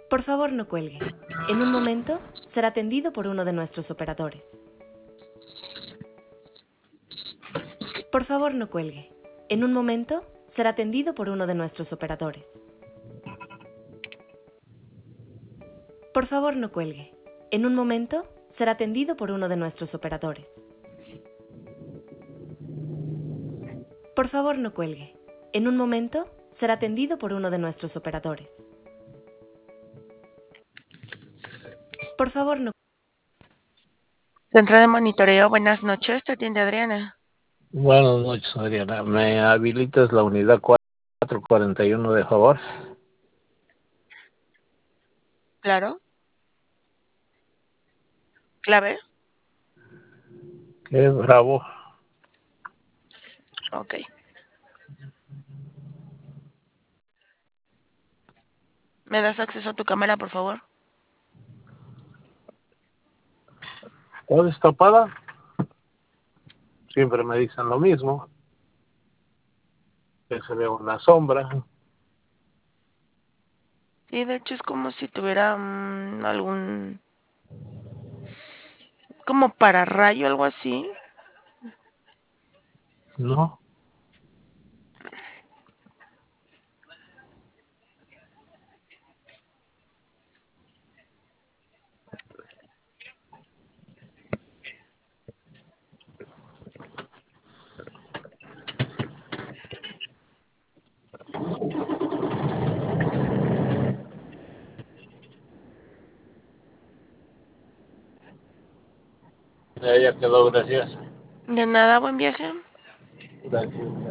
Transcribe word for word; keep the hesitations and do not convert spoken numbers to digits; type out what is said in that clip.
Por favor, no cuelgue. En un momento será atendido por uno de nuestros operadores. Por favor, no cuelgue. En un momento será atendido por uno de nuestros operadores. Por favor, no cuelgue. En un momento será atendido por uno de nuestros operadores. Por favor, no cuelgue. En un momento será atendido por uno de nuestros operadores. Por favor, no. Centro de monitoreo, buenas noches, te atiende Adriana. Buenas noches, Adriana. ¿Me habilitas la unidad cuatro cuarenta y uno, de favor? Claro. ¿Clave? ¿Qué? Bravo. Ok. ¿Me das acceso a tu cámara, por favor? ¿Está destapada? Siempre me dicen lo mismo. Que se ve una sombra. Sí, de hecho es como si tuviera um, algún... como para rayo, algo así. No. Ya, ya quedó, gracias. De nada, buen viaje. Gracias.